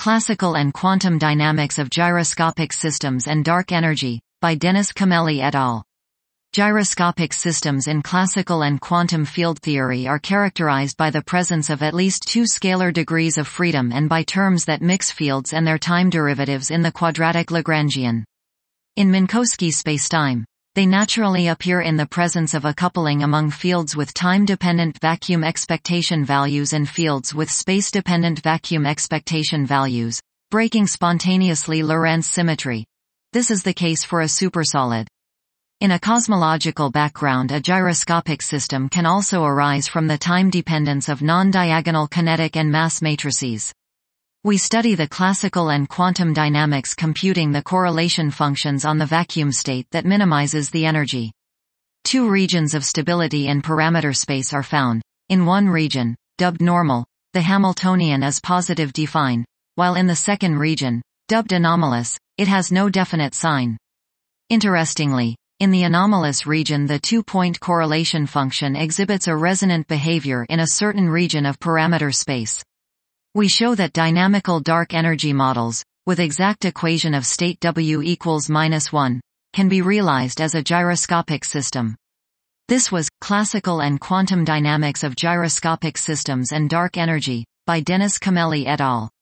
Classical and Quantum Dynamics of Gyroscopic Systems and Dark Energy, by Dennis Camelli et al. Gyroscopic systems in classical and quantum field theory are characterized by the presence of at least two scalar degrees of freedom and by terms that mix fields and their time derivatives in the quadratic Lagrangian. In Minkowski spacetime, they naturally appear in the presence of a coupling among fields with time-dependent vacuum expectation values and fields with space-dependent vacuum expectation values, breaking spontaneously Lorentz symmetry. This is the case for a supersolid. In a cosmological background, a gyroscopic system can also arise from the time dependence of non-diagonal kinetic and mass matrices. We study the classical and quantum dynamics computing the correlation functions on the vacuum state that minimizes the energy. Two regions of stability in parameter space are found. In one region, dubbed normal, the Hamiltonian is positive define, while in the second region, dubbed anomalous, it has no definite sign. Interestingly, in the anomalous region the two-point correlation function exhibits a resonant behavior in a certain region of parameter space. We show that dynamical dark energy models, with exact equation of state W equals -1, can be realized as a gyroscopic system. This was Classical and Quantum Dynamics of Gyroscopic Systems and Dark Energy, by Dennis Camelli et al.